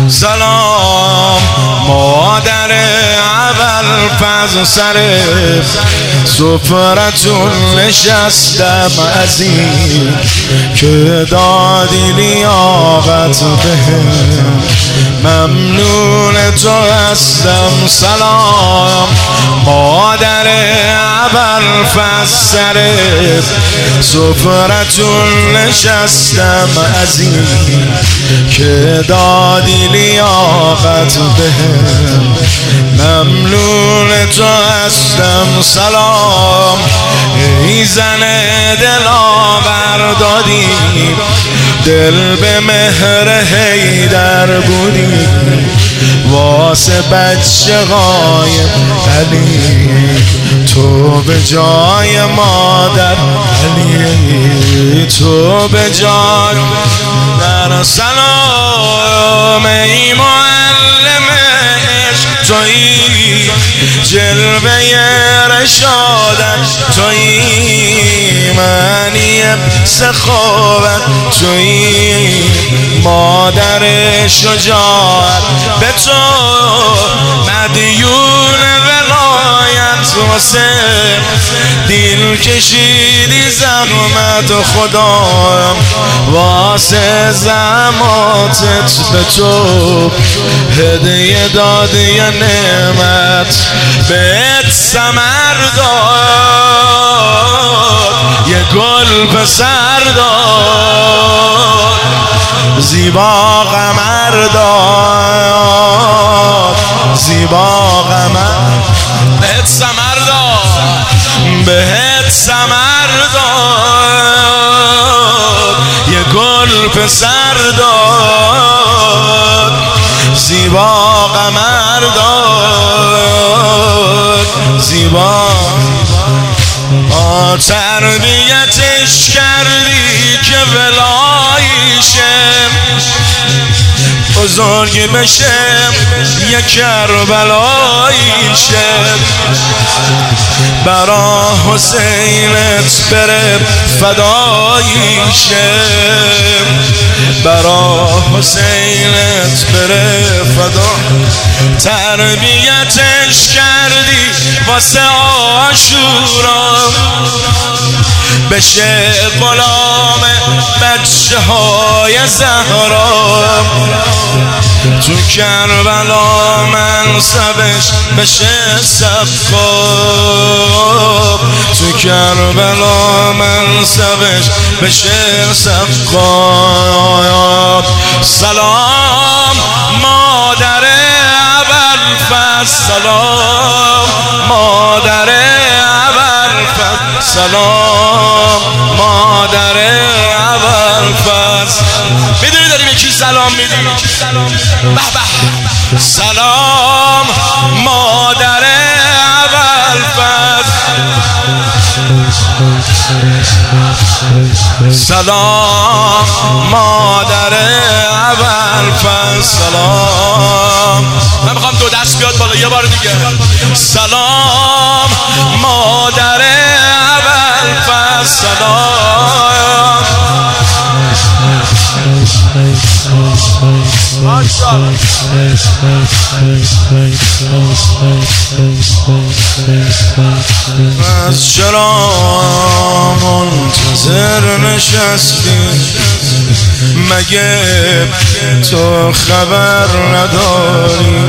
سلام مادر اول فز سر سفرتون نشستم عزیز که دادی لیاقت بهم، ممنون تو هستم. سلام مادر اول فز سر سفرتون نشستم عزیز که دادی لیاقت بهم، ممنون تو هستم. سلام ای زن دلاور دادی، دل به مهر حیدر بودی، واسه بچه های علی تو به جای مادر علی تو به جای در. سلام ای معلم عشق تویی، جلوه رشادت تویی، معنی سخاوت تویی، مادر شجاعت به تو مدیون ولایت، واسه دل کشیدی زحمت خدا، واسه زحماتت به تو هدیه دادی یه نعمت، بهت ثمر داد یه گل پسر داد، زیبا قمر داد زیبا قمر، بهت ثمر داد بهت ثمر داد یه گل پسر داد، زیبا قمر داد زیبا. تربیتش کردی که ولایشم بزرگ بشم یه کربلایشم، برا حسینت بره فدایشم، برا حسینت بره فدا. تربیتش کردی واسه عاشورا بشه غلام بچه های زهرا، تو کربلا منصبش بشه سقاف، تو کربلا منصبش بشه سقاف. سلام مادر ابوالفضل، سلام مادر ابوالفضل، سلام مادر ابوالفضل. میدونی داریم یکی سلام میدیم؟ به به. سلام مادر ابوالفضل، سلام مادر ابوالفضل، سلام. من میخوام دو دست بیاد بالا یه بار دیگه. سلام مادر ابوالفضل، سلام. از چرا منتظر نشستی؟ مگه تو خبر نداری؟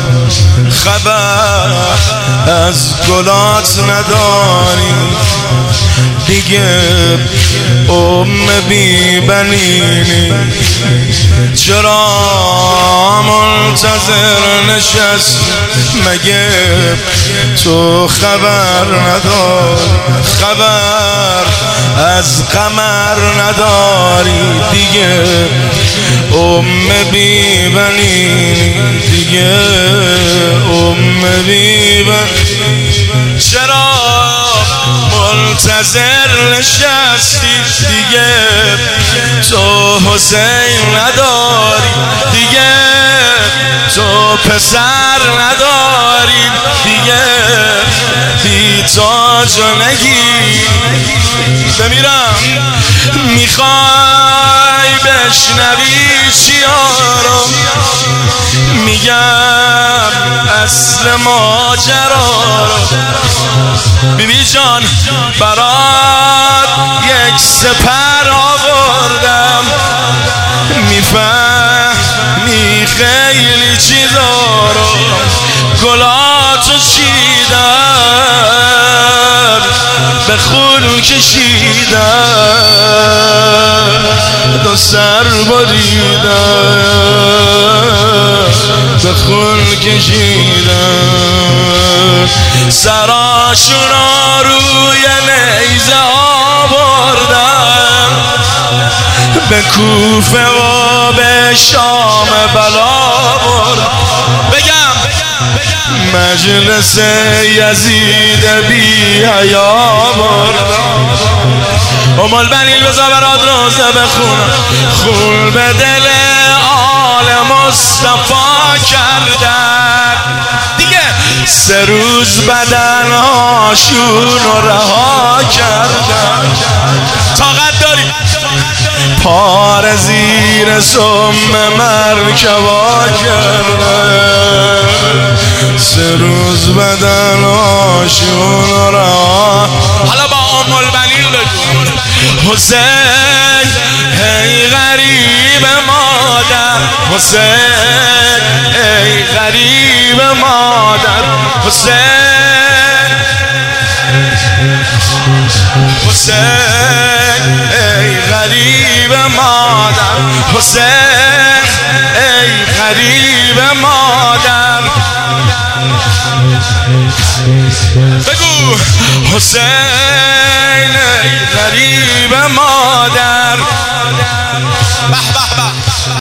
خبر از گلات نداری؟ دیگه بی بنینی، چرا منتظر نشست؟ مگه تو خبر نداری؟ خبر از قمر نداری؟ دیگه بی بنینی، دیگه بی بنینی، چرا منتظر نشستی؟ دیگه تو حسین نداری، دیگه تو پسر نداری، دیگه بی تاج و نگی بمیرم. میخوای بشنوی چیارم؟ میگم اصل ماجرا رو. بیبی جان برات یک سپر آوردم، میفهمی خیلی چیزا رو، گلاتو چیدم به خون کشیدم، دو سر بریدم به خون کشیدم، سراشونا روی نیزه آوردم، به کوفه و به شام بلا بردم. بگم مجلس یزید بی حیا بردم. ام البنین بذار برات روزه بخونم، خون به دل آل مصطفی کردن دیگه، 3 روز بدنهاشون رو رها کردن. طاقت داری پار زیر سم مرکبا کردن، 3 روز بدنهاشون رو رها. حالا با ام البنین بگو حسین ای غریب مادر، حسین ای غریب مادر، حسین حسین ای غریب مادر، حسین ای غریب مادر. بگو حسین ای غریب مادر. به به به.